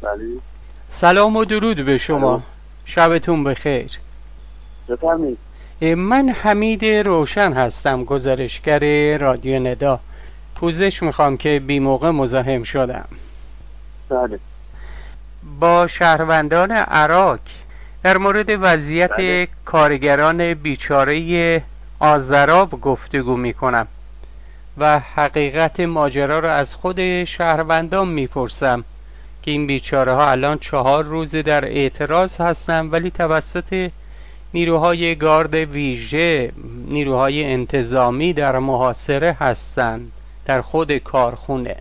بله. سلام و درود به الو. شما. شبتون بخیر. بفرمایید. من حمید روشن هستم، گزارشگر رادیو ندا. پوزش میخوام که بی موقع مزاحم شدم. بله. با شهروندان عراق در مورد بله. وضعیت کارگران بیچاره آذراب گفتگو میکنم و حقیقت ماجرا را از خود شهروندان میپرسم که این بیچاره ها الان 4 روز در اعتراض هستن، ولی توسط نیروهای گارد ویژه، نیروهای انتظامی در محاصره هستند در خود کارخونه.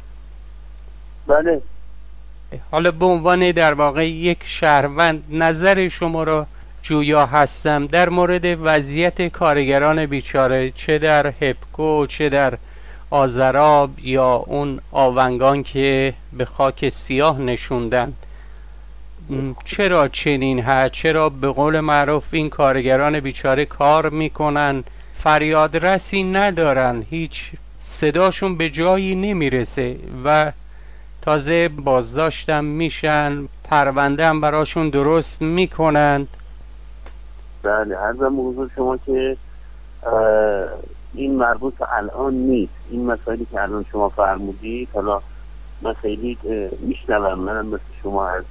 بله. حالا به عنوان در واقع یک شهروند نظر شما را جویا هستم در مورد وضعیت کارگران بیچاره، چه در هپکو چه در آذراب یا اون آونگان که به خاک سیاه نشوندن. چرا چنین هست؟ چرا به قول معروف این کارگران بیچاره کار میکنن فریاد رسی ندارن، هیچ صداشون به جایی نمیرسه و تازه بازداشتم میشن، پرونده هم براشون درست میکنند؟ بله، عرضم حضور شما که این مربوط به الان نیست. این مسائلی که الان شما فرمودید، حالا من خیلی میشنوم، منم مثل شما از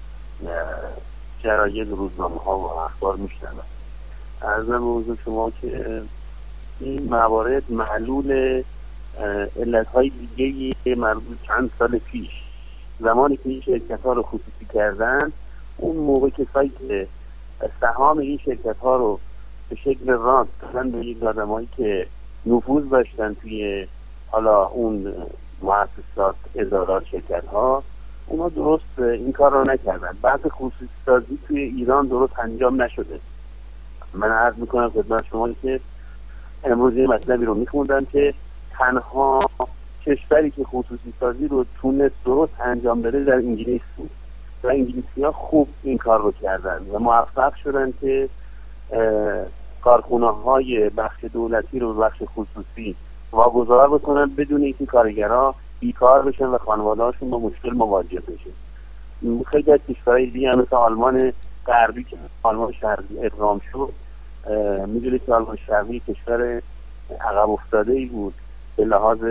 جراید روزنامه ها و اخبار میشنوم. عرضم حضور شما که این موارد معلول علت های دیگه مربوط چند سال پیش، زمانی که این شرکت ها رو خصوصی کردن، اون موقع کسایی که سهام این شرکت ها رو به شکل راند دادن به یک آدمایی که نفوذ داشتن توی حالا اون مؤسسات، ادارات، شرکت ها، اونا درست این کار رو نکردن. بعد خصوصی سازی توی ایران درست انجام نشده. من عرض میکنم خدمت شما که امروز یه مطلبی رو میخوندم که تنها کشوری که خصوصی سازی رو تونست درست انجام بده در انگلیس بود و انگلیسی ها خوب این کار رو کردن و موفق شدن که کارخونه های بخش دولتی رو بخش خصوصی واگذار بکنن بدون اینکه کارگرها بیکار بشن و خانواده‌هاشون با مشکل مواجه بشن. خیلی از کشورهای دیگه مثل آلمان غربی که آلمان شرقی ادغام شد، میدونید که آلمان شرقی کشور عقب افتاده ای بود به لحاظ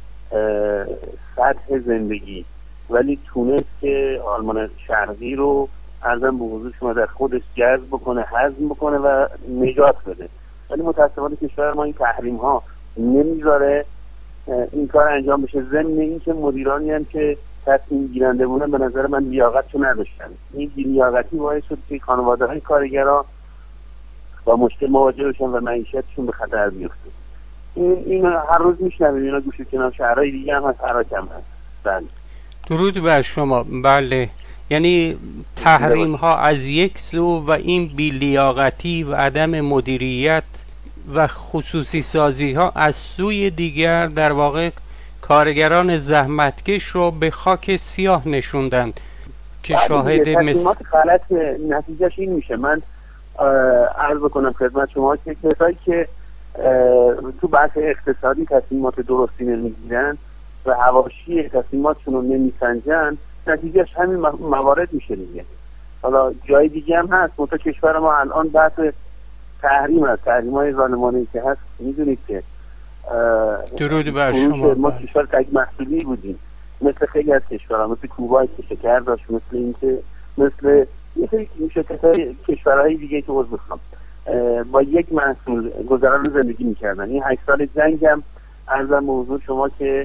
سطح زندگی، ولی تونست که آلمان شرقی رو عرضم به حضور شما در خودش جذب بکنه، هضم بکنه و نجات بده. ولی متاسفانه کشور ما این تحریم ها نمیذاره این کار انجام بشه. ضمن این که مدیرانی هم که تصمیم گیرنده بودن به نظر من لیاقتشو نداشتن. این لیاقتی باعث شد که خانواده های کارگرها با مشکل مواجه بشن و معیشتشون به خطر بیفته. این هر روز میشنویم، اینا گوشه کنار شهرهای دیگه هم هست، عراق هم هست. بله. درود بر شما. بله، یعنی تحریم ها از یک سو و این بی‌لیاقتی و عدم مدیریت و خصوصی سازی ها از سوی دیگر در واقع کارگران زحمتکش رو به خاک سیاه نشوندند که شاهد تصمیمات غلط نتیجهش این میشه. من عرض بکنم خدمت شما که کسایی که تو بحث اقتصادی تصمیمات درستی نمیگیرن و حواشی تصمیماتشون رو نمیسنجن، نتیجهش همین موارد میشه دیگه. حالا جای دیگه هم هست، منتها کشور ما الان بحث تحریم هست، تحریم های ظالمانه‌ای که هست. میدونید که درود بر شما. ما کشور تک محصولی بودیم مثل خیلی از کشورها، مثل کوبا که شکر داشت، مثل شرکت‌های کشورهای دیگه که عضو میخوام با یک محصول گذران زندگی میکردن. این 8 سال جنگ هم عرضم موضوع شما که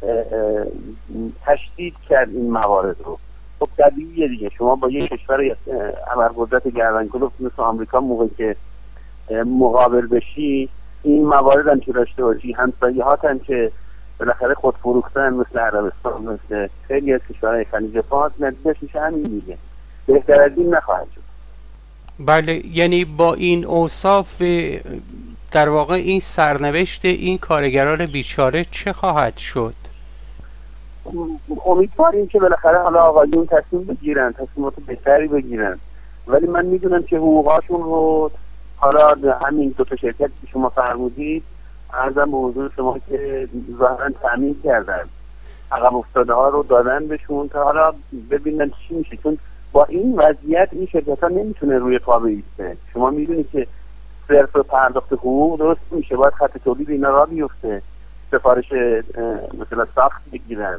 تشدید کرد این موارد رو. خب طبیعیه دیگه، شما با یک کشور ابرقدرت گردنکلفت مثل آمریکا موقعی که مقابل بشی، این موارد هم که داشته باشی، همسایه‌هات هم که بالاخره خود فروختن مثل عربستان، مثل خیلی از کشورهای خلیج فارس، نتیجهش میشه همین دیگه. بهتر از این نخواهد شد. بله، یعنی با این اوصاف در واقع این سرنوشت این کارگران بیچاره چه خواهد شد؟ امیدواریم که بالاخره حالا آقایون تصمیم بگیرن، تصمیمات بهتری بگیرن، ولی من میدونم که حقوقاشون رو حالا همین دو تا شرکتی که شما فرمودید عرضم به حضور شما که ظاهرا تامین کردن عقب افتاده ها رو دادن بهشون تا حالا ببینن چی میشه، چون با این وضعیت این شرکت ها نمیتونه روی پا بیسته. شما میدونید که صرف پرداخت حقوق درست میشه، باید خط تولید اینا را بیفته، سفارش مثلا ساخت بگیرن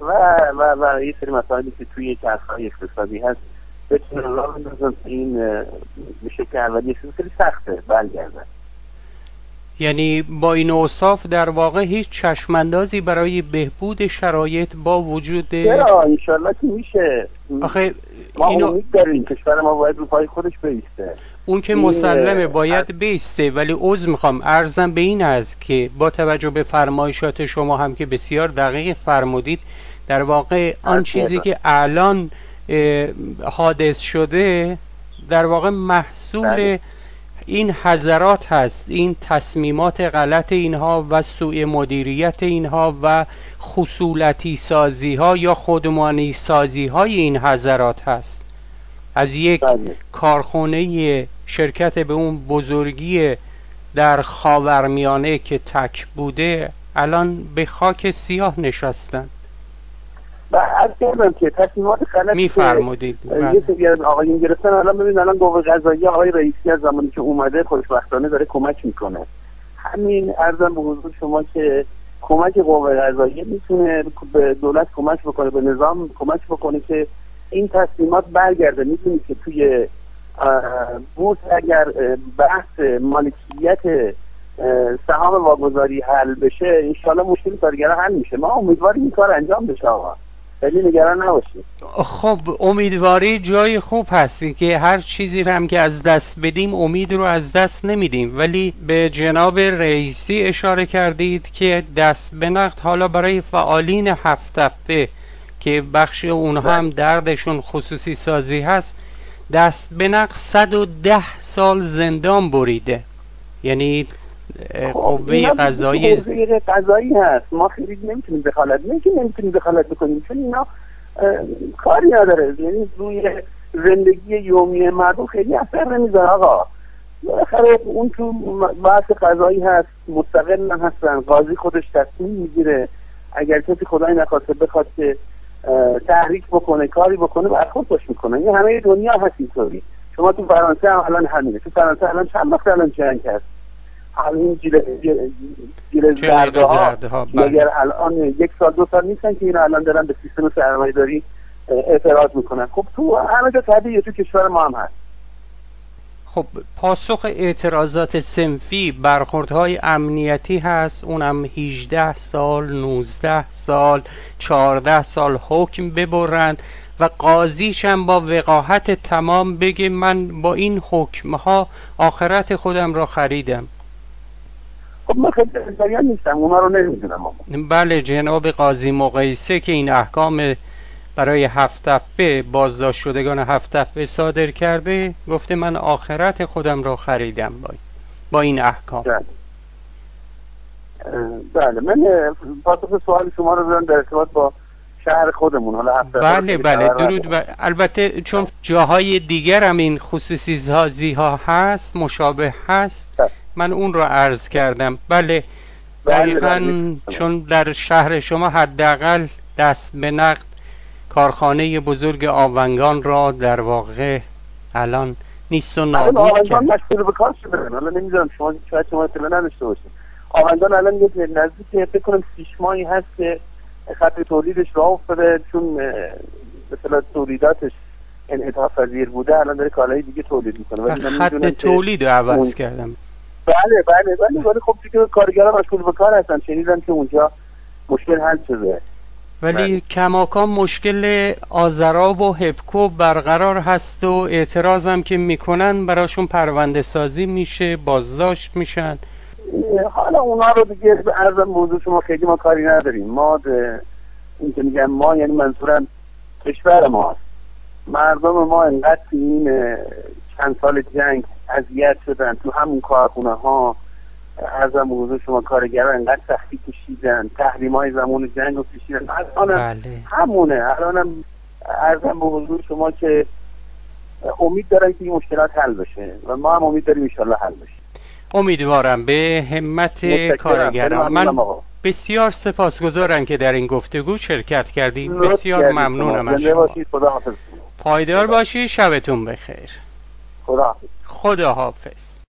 و یه سری مسائلی که توی چرخهای اقتصادی هست بتونن را بندازن. این میشه که اولیه خیلی سخته برگردن. یعنی با این اوصاف در واقع هیچ چشماندازی برای بهبود شرایط با وجود چرا؟ انشالله که میشه. آخه ما امید داریم کشور ما باید رو پای خودش بیسته. اون که مسلمه باید بیسته، ولی عذر میخوام عرضم به این است که با توجه به فرمایشات شما هم که بسیار دقیق فرمودید، در واقع آن چیزی که الان حادث شده در واقع محصول این حضرات هست، این تصمیمات غلط اینها و سوء مدیریت اینها و خصولتی سازی ها یا خودمانی سازی های این حضرات هست. از یک کارخانه شرکت به اون بزرگی در خاورمیانه که تک بوده الان به خاک سیاه نشستن. از کردم که تصمیمات غلط میفرمودید یه سری از آقایون گرفتن. الان ببین الان قوه قضاییه آقای رئیسی از زمانی که اومده خوشبختانه داره کمک میکنه. همین عرضم به حضور شما که کمک قوه قضاییه میتونه به دولت کمک بکنه، به نظام کمک بکنه که این تصمیمات برگرده. میدونید که توی بورس اگر بحث مالکیت سهام واگذاری حل بشه انشالله مشکل کارگران حل میشه. ما امیدواریم این کار انجام بشه آقا، خیلی نگران نباشید. خب امیدواری جای خوب هستی که هر چیزی رو هم که از دست بدیم امید رو از دست نمیدیم، ولی به جناب رئیسی اشاره کردید که دست به نقد حالا برای فعالین 7 تپه که بخش اونها هم دردشون خصوصی سازی هست دست به نقد 110 سال زندان بریده. یعنی قوه قضایی هست، ما خیلی نمیتونیم دخالت بکنیم چون اینا کاری نداره، یعنی روی زندگی یومی مردم خیلی اثر نمیذاره آقا. بالاخره اون تو بحث قضایی هست، مستقل هستن، قاضی خودش تصمیم میگیره. اگر کسی خدای نخواسته بخواد که تحریک بکنه کاری بکنه برخورد باش میکنه. این همه دنیا هست اینطوری. شما تو فرانسه هم الان همینه. تو فرانسه الان چند وقت الان جنگ هست، همین گیره زرده ها اگر الان 1 سال 2 سال نیستن که اینا الان دارن به سیستم سرمایه‌داری اعتراض میکنن. خب تو همه جا طبیعیه، تو کشور ما هم هست. خب پاسخ اعتراضات صنفی برخوردهای امنیتی هست، اونم 18 سال 19 سال 14 حکم حکم ببرند و قاضیش هم با وقاحت تمام بگه من با این حکمها آخرت خودم را خریدم. خب من خیلی انتظاریان نیستم، اونا رو نمیدونم. بله جناب قاضی مقایسه که این احکام برای 7 تپه بازداشت شدگان 7 تپه صادر کرده گفته من آخرت خودم را خریدم با این احکام. بله من پاسخ سوال شما رو دارم در ارتباط با شهر خودمون. حالا بله درود و البته چون جاهای دیگر هم این خصوصی سازی ها هست مشابه هست من اون رو عرض کردم. بله دقیقاً چون در شهر شما حداقل دست به نقد کارخانه بزرگ آونگان را در واقع الان نیست و نابود کرد. آونگان مشغول به کار شده. حالا نمیدونم شما اطلاع نداشته باشید. آونگان الان یک نزدیک فکر کنم 6 ماهی هست که خط تولیدش راه افتاده، چون مثلا تولیداتش انعطاف پذیر بوده الان داره کالای دیگه تولید میکنه. خط تولید رو عوض کردم. بله خب دیگه کارگران مشغول به کار هستن. شنیدم که اونجا مشکل حل شده، ولی کماکان مشکل آذراب و هپکو برقرار هست و اعتراض هم که میکنن براشون پرونده سازی میشه، بازداشت میشن. حالا اونا رو دیگه عرضم موضوع شما خیلی ما کاری نداریم. ما این که میگم ما یعنی منظورم کشور ماست. مردم ما انقدر این چند سال جنگ اذیت شدن تو همون کارخونه ها. عرضم موضوع شما کارگران انقدر سختی کشیدن، تحریم های زمان جنگ رو کشیدن. همونه الانم عرضم به حضور شما که امید دارن که این مشکلات حل بشه و ما هم امید داریم ان شاءالله حل بشه. امیدوارم به همت کارگران. من بسیار سپاسگزارم که در این گفتگو شرکت کردید. بسیار ممنونم از شما. پایدار باشی. شبتون بخیر. خدا خدا حافظ.